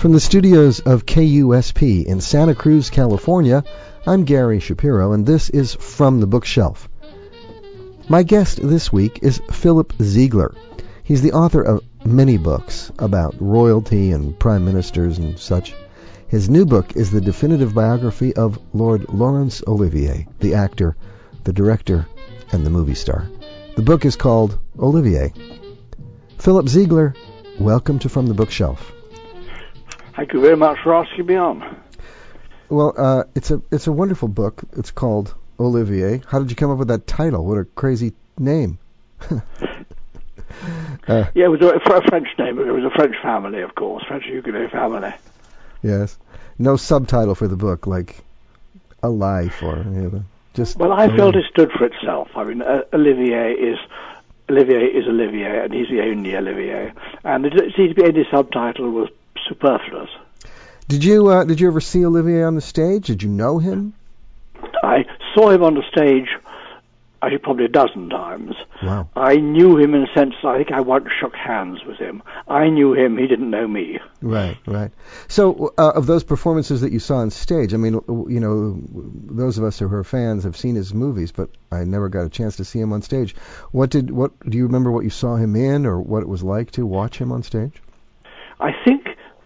From the studios of KUSP in Santa Cruz, California, I'm Gary Shapiro, and this is From the Bookshelf. My guest this week is Philip Ziegler. He's the author of many books about royalty and prime ministers and such. His new book is the definitive biography of Lord Laurence Olivier, the actor, the director, and the movie star. The book is called Olivier. Philip Ziegler, welcome to From the Bookshelf. Thank you very much for asking me on. Well, it's a wonderful book. It's called Olivier. How did you come up with that title? What a crazy name. Yeah, it was a French name. It was a French family, of course, French Huguenot family. Yes. No subtitle for the book, like a life or anything. Just. Well, I felt it stood for itself. I mean, Olivier is Olivier, and he's the only Olivier. And it seemed to be any subtitle was superfluous. Did you ever see Olivier on the stage? Did you know him? I saw him on the stage, actually probably a dozen times. Wow. I knew him in a sense. I think I once shook hands with him. I knew him. He didn't know me. Right. So, of those performances that you saw on stage, I mean, you know, those of us who are fans have seen his movies, but I never got a chance to see him on stage. What do you remember? What you saw him in, or what it was like to watch him on stage? I think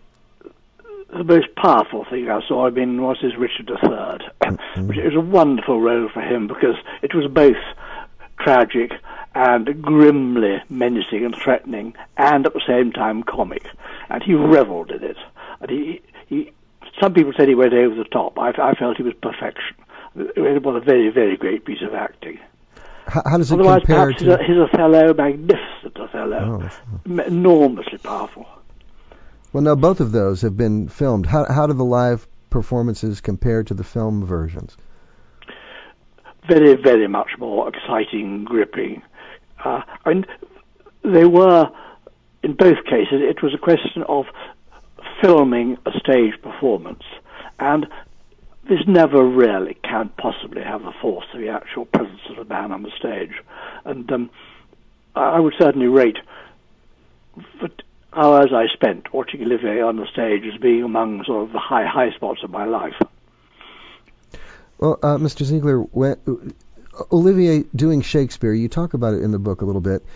the most powerful thing I saw him in was his Richard III, which was a wonderful role for him because it was both tragic and grimly menacing and threatening, and at the same time comic. And he revelled in it. And he some people said he went over the top. I felt he was perfection. It was a very, very great piece of acting. How does it Otherwise, compare perhaps to... his Othello, magnificent Othello, enormously powerful. Well, now both of those have been filmed. How do the live performances compare to the film versions? Very, very much more exciting, gripping. I mean, they were, in both cases, it was a question of filming a stage performance. And this never really can possibly have the force of the actual presence of the man on the stage. And I would certainly rate the hours I spent watching Olivier on the stage as being among sort of the high spots of my life. Well, Mr. Ziegler, Olivier doing Shakespeare, you talk about it in the book a little bit.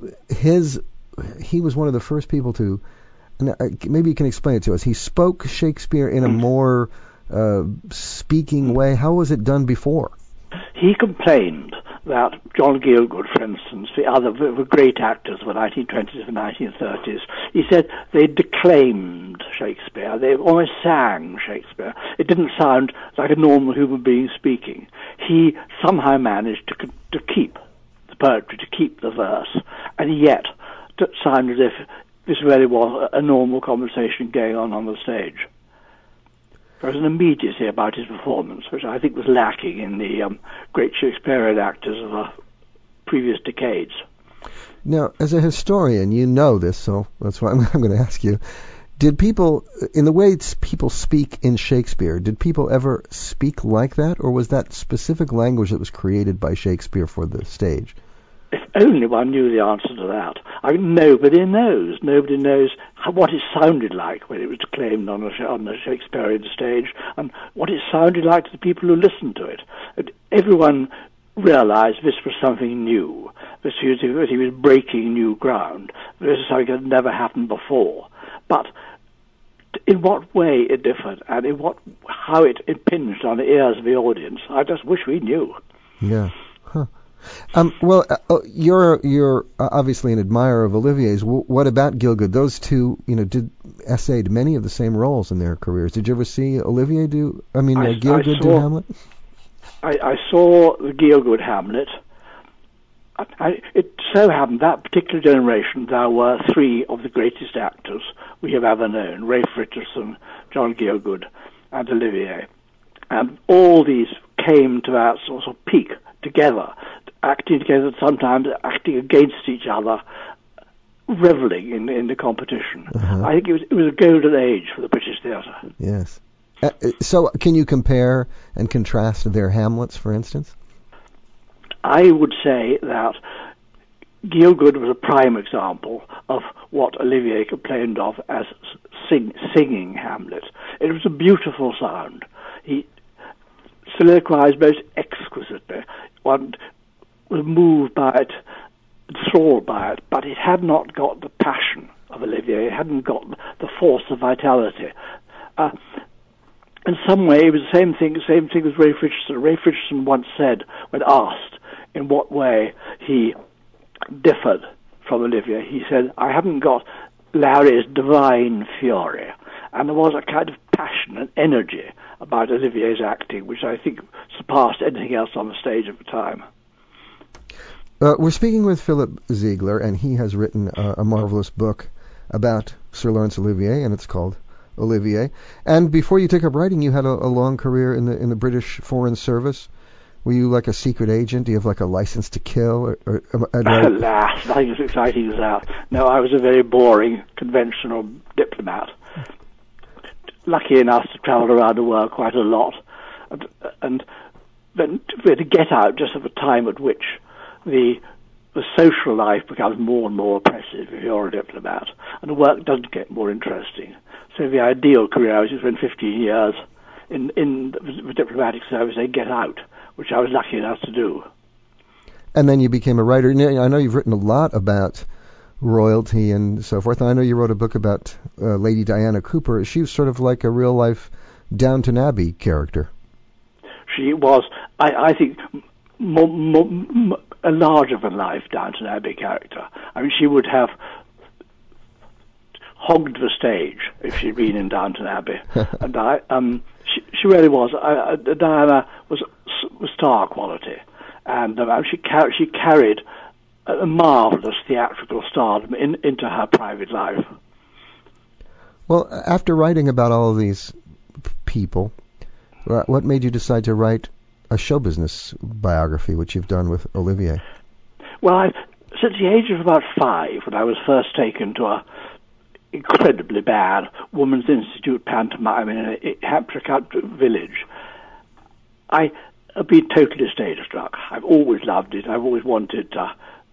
He was one of the first people to, maybe you can explain it to us. He spoke Shakespeare in a more speaking way. How was it done before? He complained that John Gielgud, for instance, the great actors of the 1920s and 1930s, he said they declaimed Shakespeare. They almost sang Shakespeare. It didn't sound like a normal human being speaking. He somehow managed to keep the poetry, to keep the verse, and yet it sounded as if this really was a normal conversation going on the stage. There was an immediacy about his performance, which I think was lacking in the great Shakespearean actors of the previous decades. Now, as a historian, you know this, so that's why I'm going to ask you. Did people, in the way people speak in Shakespeare, did people ever speak like that, or was that specific language that was created by Shakespeare for the stage? If only one knew the answer to that. Nobody knows. Nobody knows what it sounded like when it was declaimed on the Shakespearean stage, and what it sounded like to the people who listened to it. Everyone realized this was something new. That he was breaking new ground. This is something that had never happened before. But in what way it differed, and how it impinged on the ears of the audience, I just wish we knew. Yeah. Huh. Well, you're obviously an admirer of Olivier's. What about Gielgud? Those two, essayed many of the same roles in their careers. Did you ever see Olivier Gielgud do Hamlet? I saw the Gielgud Hamlet. It so happened that particular generation there were three of the greatest actors we have ever known: Ralph Richardson, John Gielgud, and Olivier. And all these came to that sort of peak together, acting together, sometimes acting against each other, reveling in the competition. Uh-huh. I think it was a golden age for the British theatre. Yes. So can you compare and contrast their Hamlets, for instance? I would say that Gielgud was a prime example of what Olivier complained of as singing Hamlet. It was a beautiful sound. He soliloquized most exquisitely. One was moved by it, enthralled by it, but it had not got the passion of Olivier. It hadn't got the force of vitality. In some way, it was the same thing as Ralph Richardson. Ralph Richardson once said, when asked in what way he differed from Olivier, he said, "I haven't got Larry's divine fury." And there was a kind of passion and energy about Olivier's acting, which I think surpassed anything else on the stage at the time. We're speaking with Philip Ziegler, and he has written a marvelous book about Sir Laurence Olivier, and it's called Olivier. And before you took up writing, you had a long career in the British Foreign Service. Were you like a secret agent? Do you have like a license to kill? Alas, nothing as exciting as that. No, I was a very boring, conventional diplomat. Lucky enough to travel around the world quite a lot, and then to get out just at the time at which the social life becomes more and more oppressive if you're a diplomat, and the work doesn't get more interesting. So the ideal career was to spend 15 years in the diplomatic service and get out, which I was lucky enough to do. And then you became a writer. I know you've written a lot about royalty and so forth. And I know you wrote a book about Lady Diana Cooper. She was sort of like a real-life Downton Abbey character. She was, I think, a larger-than-life Downton Abbey character. I mean, she would have hogged the stage if she'd been in Downton Abbey. And she really was. Diana was star quality, and she carried a marvelous theatrical stardom into her private life. Well, after writing about all of these people, what made you decide to write a show business biography, which you've done with Olivier? Well, since the age of about 5, when I was first taken to a incredibly bad Women's Institute pantomime in a Hampshire country village, I have been totally stage struck. I've always loved it. I've always wanted to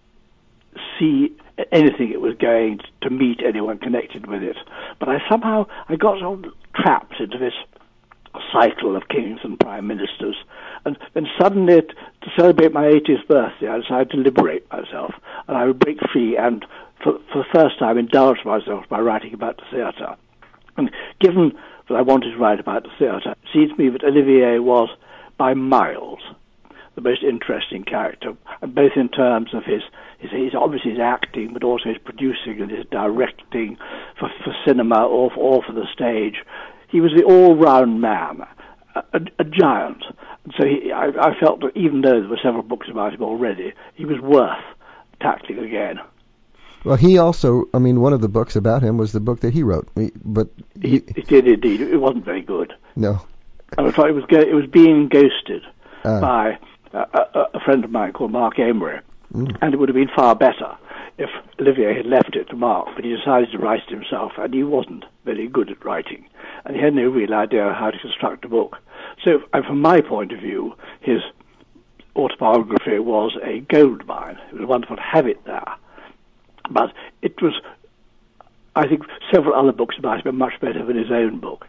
see anything it was going to meet anyone connected with it. But I got so trapped into this cycle of kings and prime ministers. And then suddenly, to celebrate my 80th birthday, I decided to liberate myself. And I would break free and, for the first time, indulge myself by writing about the theatre. And given that I wanted to write about the theatre, it seems to me that Olivier was, by miles, the most interesting character, and both in terms of his obviously his acting, but also his producing and his directing for cinema or for the stage. He was the all-round man, a giant. And so I felt that even though there were several books about him already, he was worth tackling again. Well, he also, one of the books about him was the book that he wrote. But he did indeed. It wasn't very good. No. I was afraid it was being ghosted by a friend of mine called Mark Amery. And it would have been far better if Olivier had left it to Mark, but he decided to write it himself, and he wasn't very good at writing, and he had no real idea how to construct a book. So, from my point of view, his autobiography was a gold mine. It was wonderful to have it there. But it was, I think, several other books about him are much better than his own book.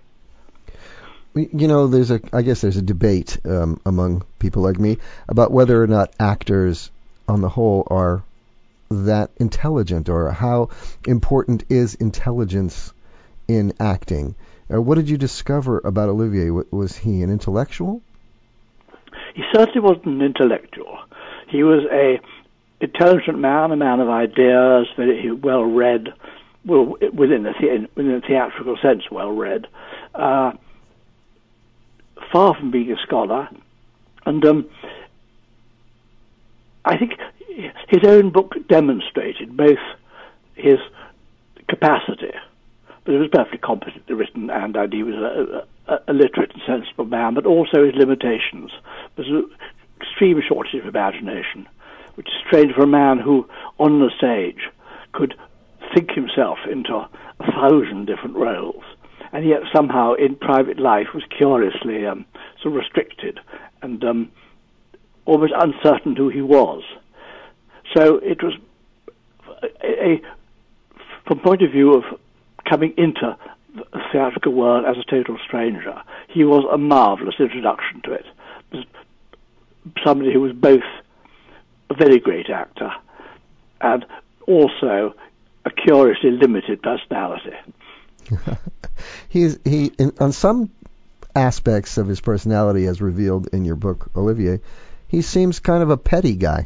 I guess there's a debate among people like me about whether or not actors on the whole are that intelligent, or how important is intelligence in acting. What did you discover about Olivier? Was he an intellectual? He certainly wasn't an intellectual. He was an intelligent man, a man of ideas, very well read, within the theatrical sense, well read. Far from being a scholar, and I think his own book demonstrated both his capacity, but it was perfectly competently written, and he was a literate and sensible man, but also his limitations. There was an extreme shortage of imagination, which is strange for a man who, on the stage, could think himself into 1,000 different roles, and yet somehow in private life was curiously sort of restricted and almost uncertain who he was. So it was from point of view of coming into the theatrical world as a total stranger. He was a marvellous introduction to it. Somebody who was both a very great actor and also a curiously limited personality. On some aspects of his personality, as revealed in your book, Olivier, he seems kind of a petty guy.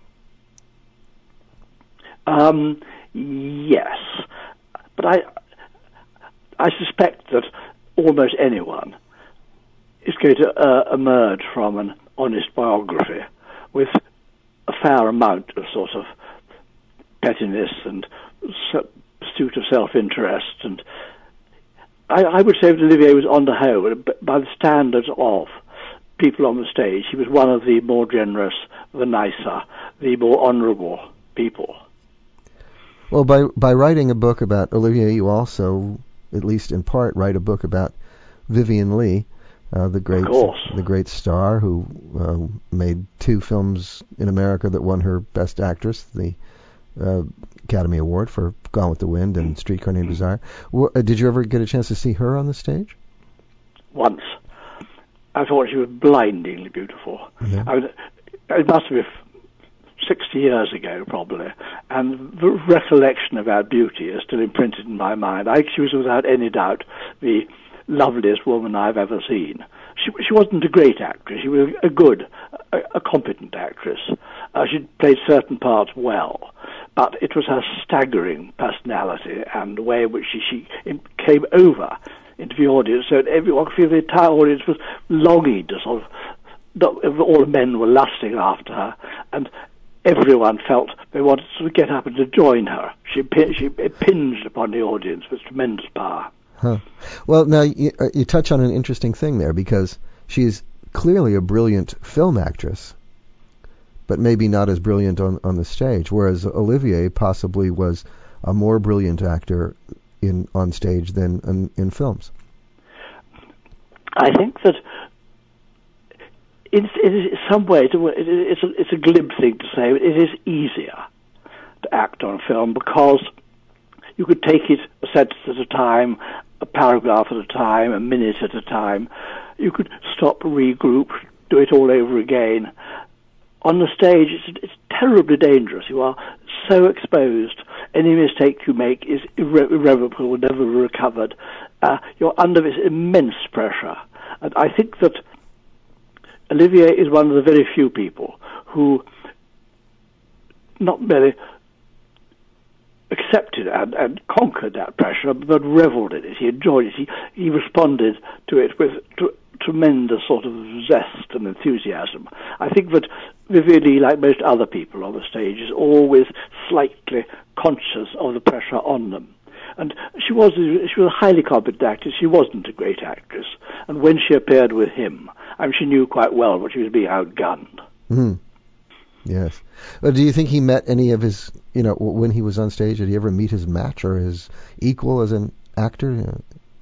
Yes, but I suspect that almost anyone is going to emerge from an honest biography with a fair amount of sort of pettiness and pursuit of self-interest. And I would say that Olivier was, on the whole, by the standards of people on the stage, he was one of the more generous, the nicer, the more honourable people. Well, by writing a book about Olivier, you also, at least in part, write a book about Vivien Leigh, the great star who made 2 films in America that won her Best Actress, the Academy Award for Gone with the Wind and Streetcar Named Desire. Did you ever get a chance to see her on the stage? Once. I thought she was blindingly beautiful. Yeah. I mean, it must have been 60 years ago, probably, and the recollection of her beauty is still imprinted in my mind. She was, without any doubt, the loveliest woman I've ever seen. She wasn't a great actress. She was a competent actress. She played certain parts well, but it was her staggering personality and the way in which she came over into the audience, so everyone could feel the entire audience was longing to sort of, all the men were lusting after her, and everyone felt they wanted to get up and to join her. She impinged upon the audience with tremendous power. Huh. Well, now you touch on an interesting thing there, because she's clearly a brilliant film actress, but maybe not as brilliant on the stage, whereas Olivier possibly was a more brilliant actor on stage than in films. I think that in some ways it's a glib thing to say, but it is easier to act on film because you could take it a sentence at a time, a paragraph at a time, a minute at a time. You could stop, regroup, do it all over again. On the stage, it's terribly dangerous. You are so exposed. Any mistake you make is irrevocable, never recovered. You're under this immense pressure. And I think that Olivier is one of the very few people who not merely accepted and conquered that pressure, but reveled in it. He enjoyed it. He responded to it with tremendous sort of zest and enthusiasm. I think that Vivien Leigh, like most other people on the stage, is always slightly conscious of the pressure on them. And she was a highly competent actress. She wasn't a great actress. And when she appeared with him, she knew quite well that she was being outgunned. Mm. Yes. Do you think he met any of his, when he was on stage, did he ever meet his match or his equal as an actor?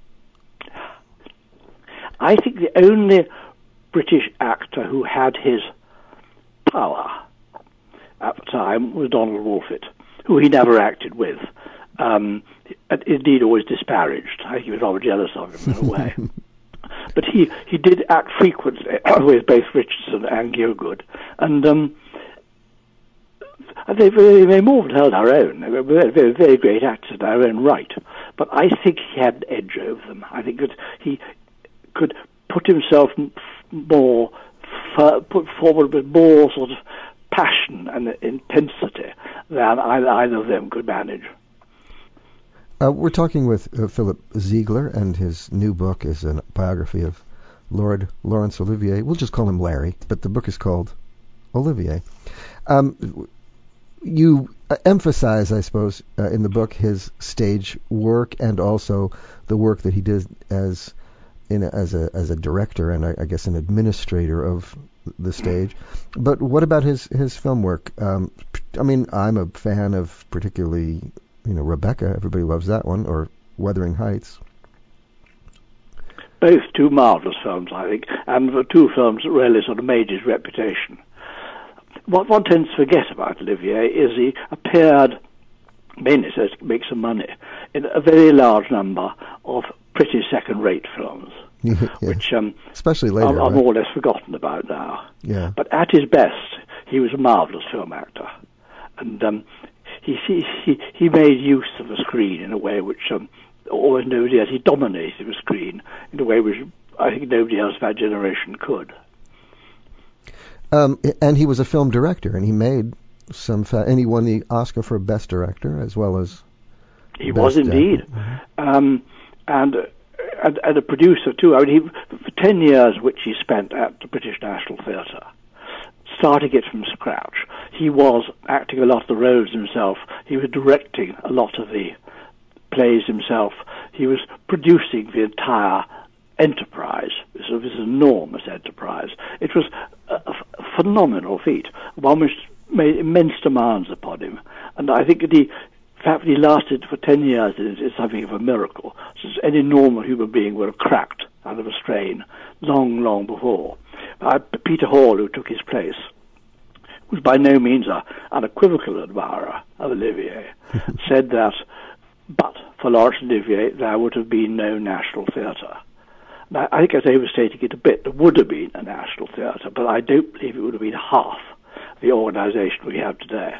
I think the only British actor who had his power at the time was Donald Wolfett, who he never acted with. Indeed, always disparaged. I think he was rather jealous of him in a way. But he did act frequently with both Richardson and Gielgud, and they more than held our own. They were very, very great actors in their own right. But I think he had an edge over them. I think that he could put himself put forward with more sort of passion and intensity than either of them could manage. We're talking with Philip Ziegler, and his new book is a biography of Lord Laurence Olivier. We'll just call him Larry, but the book is called Olivier. You emphasize, I suppose, in the book his stage work and also the work that he did as a director and I guess an administrator of the stage. But what about his film work? I'm a fan of particularly Rebecca. Everybody loves that one, or Wuthering Heights. Both two marvelous films, I think, and the two films that really sort of made his reputation. What one tends to forget about Olivier is he appeared mainly so as to make some money, in a very large number of pretty second-rate films, which especially later, are more or less forgotten about now. Yeah. But at his best, he was a marvelous film actor, and he made use of the screen in a way which almost nobody else. He dominated the screen in a way which I think nobody else of that generation could. And he was a film director, and he made and he won the Oscar for Best Director as well as. He was indeed, and a producer too. I mean, for 10 years, which he spent at the British National Theatre, starting it from scratch. He was acting a lot of the roles himself. He was directing a lot of the plays himself. He was producing the entire enterprise, this enormous enterprise. It was a phenomenal feat, one which made immense demands upon him. And I think that the fact that he lasted for 10 years is something of a miracle, since any normal human being would have cracked out of a strain long, long before. Peter Hall, who took his place, was by no means an unequivocal admirer of Olivier, said that, but for Laurence Olivier, there would have been no National Theatre. Now, I think I was overstating it a bit. There would have been a National Theatre, but I don't believe it would have been half the organisation we have today.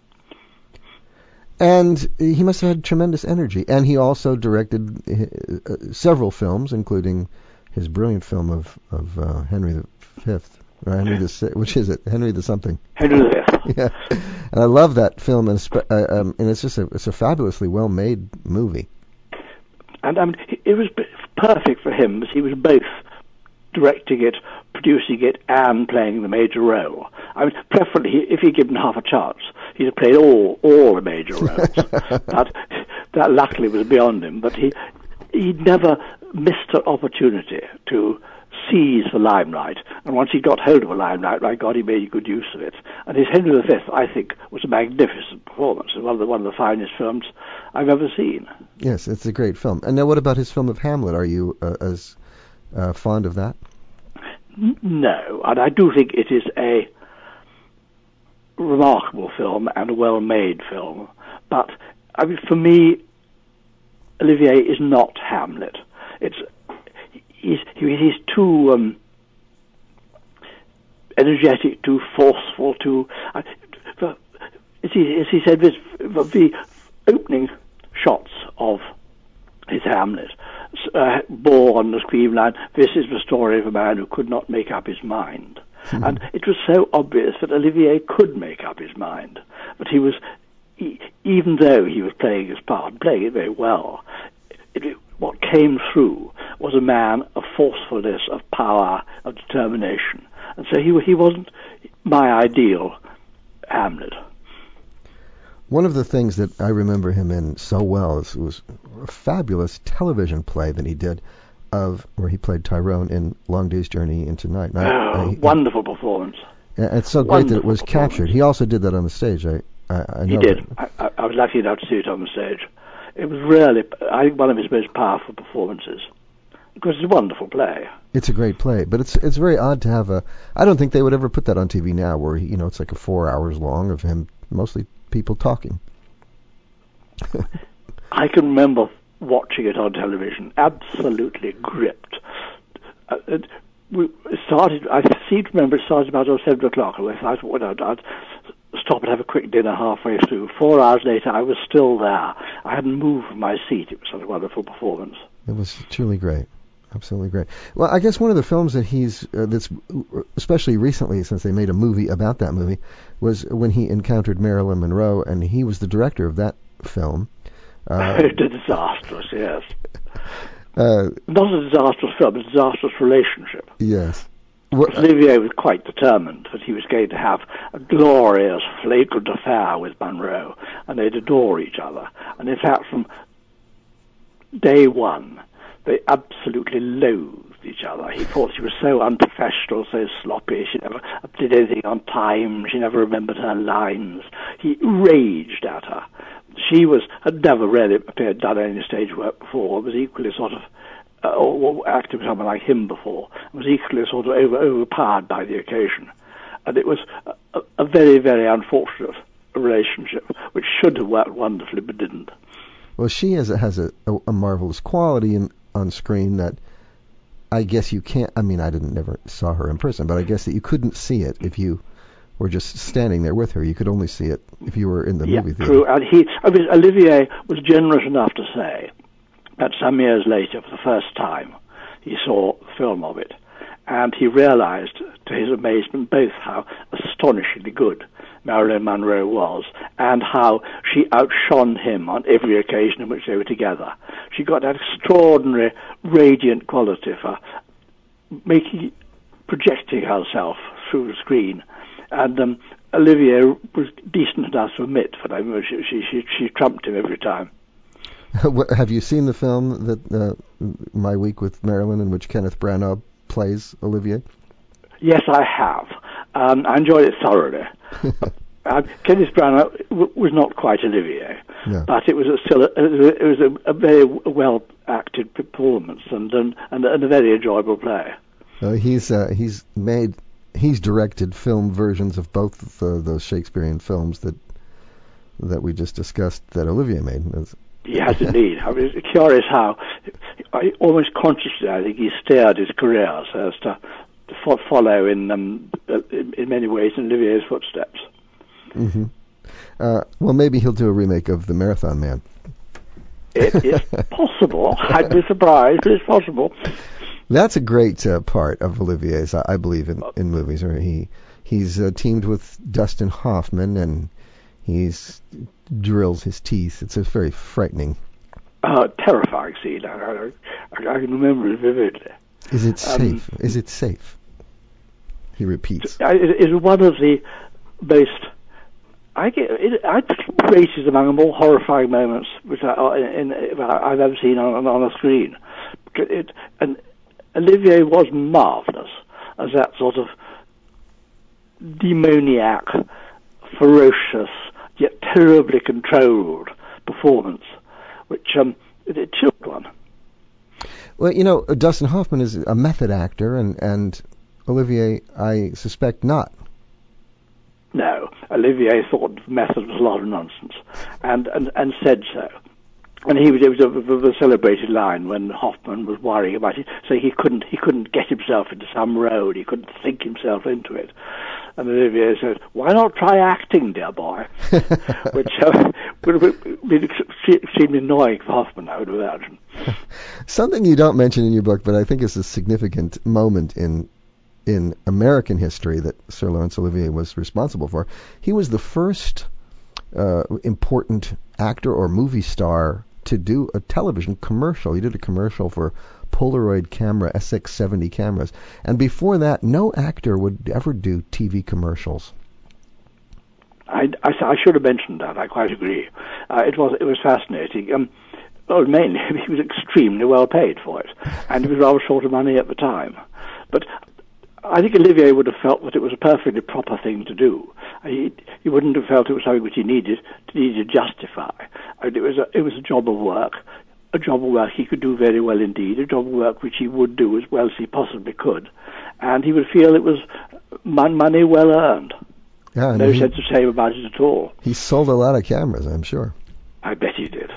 And he must have had tremendous energy. And he also directed several films, including his brilliant film of Henry V. Or Henry the which is it? Henry the something. Henry the Fifth. Yeah, and I love that film, and it's just it's a fabulously well made movie. And I mean, it was perfect for him, because he was both directing it, producing it, and playing the major role. I mean, preferably, if he'd given half a chance, he'd have played all the major roles. But that luckily was beyond him. But he never missed an opportunity to seize the limelight, and once he got hold of the limelight, my God, he made good use of it. And his Henry V, I think, was a magnificent performance, and one of the finest films I've ever seen. Yes, it's a great film. And now, what about his film of Hamlet? Are you as fond of that? No, and I do think it is a remarkable film and a well-made film. But I mean, for me, Olivier is not Hamlet. He's too energetic, too forceful, too. As he said, the opening shots of his Hamlet bore on the screen line, "This is the story of a man who could not make up his mind." And it was so obvious that Olivier could make up his mind, but he was, even though he was playing his part, playing it very well, what came through was a man of forcefulness, of power, of determination. And so he wasn't my ideal Hamlet. One of the things that I remember him in so well was a fabulous television play that he did where he played Tyrone in Long Day's Journey into Night. Wonderful performance. It's so great that it was captured. He also did that on the stage. I know he did. I was lucky enough to see it on the stage. It was really, I think, one of his most powerful performances. Because it's a wonderful play. It's a great play, but it's very odd to have I don't think they would ever put that on TV now, where it's like 4 hours long of him, mostly people talking. I can remember watching it on television, absolutely gripped. I seem to remember it started about 7 o'clock, and I thought, I'd stop and have a quick dinner halfway through. 4 hours later, I was still there. I hadn't moved from my seat. It was such a wonderful performance. It was truly great. Absolutely great. Well, I guess one of the films that he's, that's especially recently, since they made a movie about that movie, was when he encountered Marilyn Monroe, and he was the director of that film. It's disastrous, yes. Not a disastrous film, a disastrous relationship. Yes. Olivier was quite determined that he was going to have a glorious, flagrant affair with Monroe, and they'd adore each other. And in fact, from day one, they absolutely loathed each other. He thought she was so unprofessional, so sloppy. She never did anything on time. She never remembered her lines. He raged at her. She had never really done any stage work before. Was equally sort of or acted with someone like him before. Was equally sort of overpowered by the occasion, and it was a very, very unfortunate relationship, which should have worked wonderfully but didn't. Well, she has a marvelous quality on screen that I guess you can't. I mean, I never saw her in person, but I guess that you couldn't see it if you were just standing there with her. You could only see it if you were in the movie theater. True. And Olivier was generous enough to say that some years later, for the first time, he saw the film of it, and he realized, to his amazement, both how astonishingly good Marilyn Monroe was, and how she outshone him on every occasion in which they were together. She got that extraordinary, radiant quality for projecting herself through the screen. And Olivier was decent enough to admit that she trumped him every time. Have you seen the film that My Week with Marilyn, in which Kenneth Branagh plays Olivier? Yes, I have. I enjoyed it thoroughly. Kenneth Branagh was not quite Olivier, no. But it was a very well acted performance and a very enjoyable play. He's directed film versions of both of those Shakespearean films that we just discussed that Olivier made. He has indeed. I mean, it's curious how, almost consciously, I think he steered his career so as to follow in many ways in Olivier's footsteps. Mm-hmm. Well, maybe he'll do a remake of The Marathon Man. It is possible. I'd be surprised, but it's possible. That's a great part of Olivier's, I believe, in movies, where he's teamed with Dustin Hoffman, and he's drills his teeth. It's a very frightening, terrifying scene. I can remember it vividly. Is it safe? Is it safe? He repeats. It's one of the most. I think races among the more horrifying moments which I've ever seen on a screen. And Olivier was marvelous as that sort of demoniac, ferocious, yet terribly controlled performance, which it chilled one. Well, Dustin Hoffman is a method actor, and Olivier, I suspect, not. No, Olivier thought method was a lot of nonsense, and said so. And it was a celebrated line when Hoffman was worrying about it, saying he couldn't get himself into some road, he couldn't think himself into it. And Olivier said, "Why not try acting, dear boy?" Which would have been extremely annoying for Hoffman, I would imagine. Something you don't mention in your book, but I think is a significant moment in American history that Sir Laurence Olivier was responsible for. He was the first important actor or movie star to do a television commercial. He did a commercial for Polaroid camera, SX70 cameras. And before that, no actor would ever do TV commercials. I should have mentioned that. I quite agree. It was fascinating. Mainly, he was extremely well paid for it, and he was rather short of money at the time. But I think Olivier would have felt that it was a perfectly proper thing to do. He wouldn't have felt it was something which he needed to justify. It was a job of work he could do very well indeed, a job of work which he would do as well as he possibly could, and he would feel it was money well earned. Yeah, no sense of shame about it at all. He sold a lot of cameras, I'm sure. I bet he did.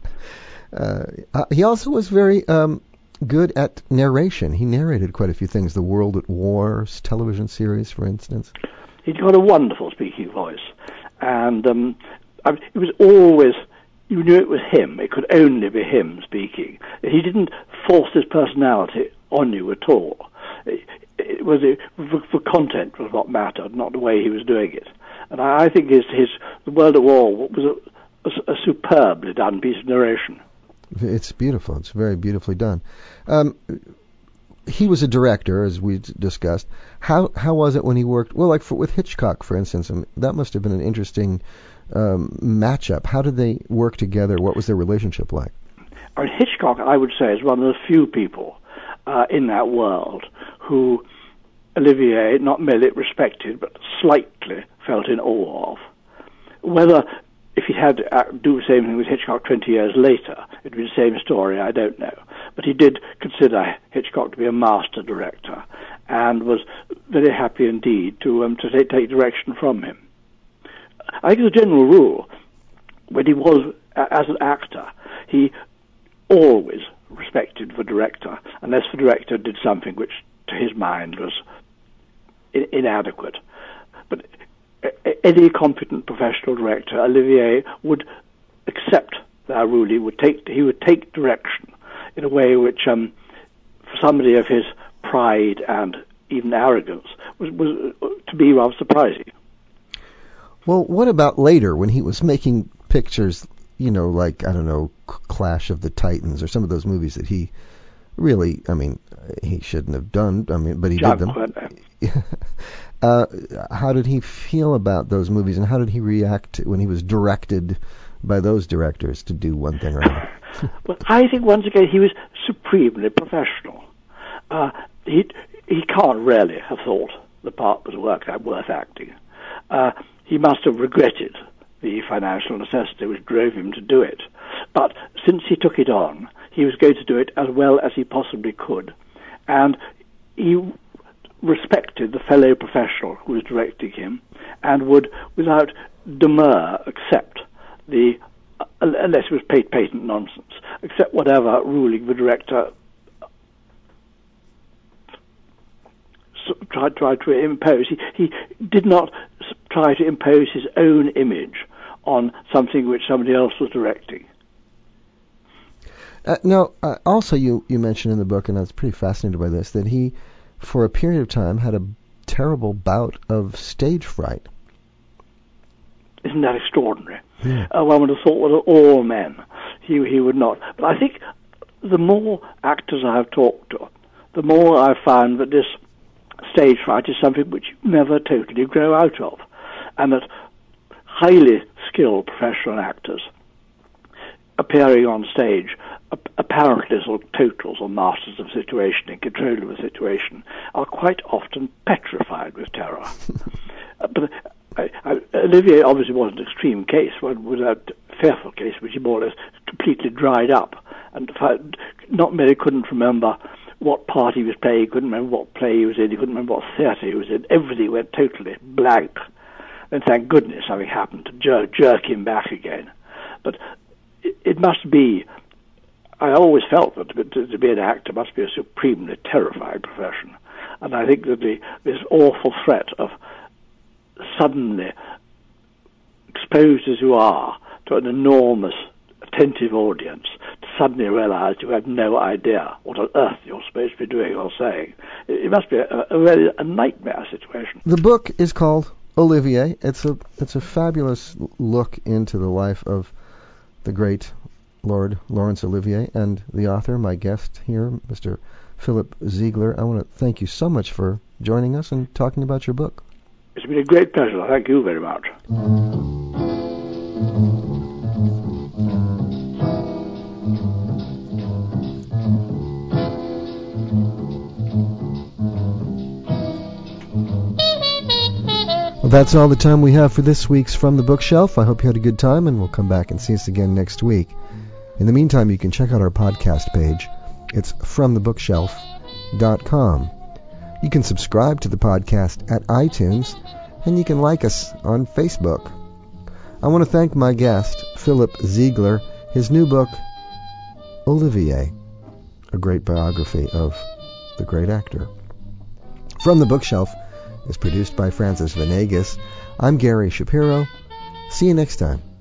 He also was very good at narration. He narrated quite a few things. The World at War television series, for instance. He'd got a wonderful speaking voice, and it was always, you knew it was him. It could only be him speaking. He didn't force his personality on you at all. It was the content was what mattered, not the way he was doing it. And I think The World at War was a superbly done piece of narration. It's beautiful. It's very beautifully done. He was a director, as we discussed. How was it when he worked? Well, like with Hitchcock, for instance, that must have been an interesting matchup. How did they work together? What was their relationship like? Hitchcock, I would say, is one of the few people in that world who Olivier not merely respected, but slightly felt in awe of. Whether if he had to do the same thing with Hitchcock 20 years later, it would be the same story, I don't know. But he did consider Hitchcock to be a master director, and was very happy indeed to take direction from him. I think as a general rule, when he was as an actor, he always respected the director, unless the director did something which, to his mind, was inadequate. But any competent professional director, Olivier would accept their rule. He would take direction in a way which, for somebody of his pride and even arrogance, was to be rather surprising. Well, what about later when he was making pictures, like, I don't know, Clash of the Titans or some of those movies that he really, he shouldn't have done, but he did them. How did he feel about those movies, and how did he react when he was directed by those directors to do one thing or another? Well, I think once again he was supremely professional. He can't really have thought the part was worth acting. He must have regretted the financial necessity which drove him to do it. But since he took it on, he was going to do it as well as he possibly could. And he respected the fellow professional who was directing him and would, without demur, accept unless it was patent nonsense, accept whatever ruling the director tried to impose. He did not try to impose his own image on something which somebody else was directing. Also you mentioned in the book, and I was pretty fascinated by this, that he, for a period of time, had a terrible bout of stage fright. Isn't that extraordinary? Yeah. One would have thought, well, all men. He would not. But I think the more actors I have talked to, the more I've found that this stage fright is something which you never totally grow out of, and that highly skilled professional actors appearing on stage, apparently sort of totals or masters of situation, in control of the situation, are quite often petrified with terror. But Olivier obviously was an extreme case, was a fearful case, which he more or less completely dried up, and not merely couldn't remember what part he was playing, he couldn't remember what play he was in, he couldn't remember what theatre he was in. Everything went totally blank. And thank goodness something happened to jerk him back again. But it must be, I always felt that to be an actor must be a supremely terrifying profession. And I think that this awful threat of suddenly, exposed as you are to an enormous attentive audience, to suddenly realize you have no idea what on earth you're supposed to be doing or saying. It must be a nightmare situation. The book is called Olivier. It's a fabulous look into the life of the great Lord Laurence Olivier, and the author, my guest here, Mr. Philip Ziegler. I want to thank you so much for joining us and talking about your book. It's been a great pleasure. Thank you very much. Well, that's all the time we have for this week's From the Bookshelf. I hope you had a good time, and we'll come back and see us again next week. In the meantime, you can check out our podcast page. It's fromthebookshelf.com. You can subscribe to the podcast at iTunes, and you can like us on Facebook. I want to thank my guest, Philip Ziegler. His new book, Olivier, a great biography of the great actor. From the Bookshelf is produced by Francis Venegas. I'm Gary Shapiro. See you next time.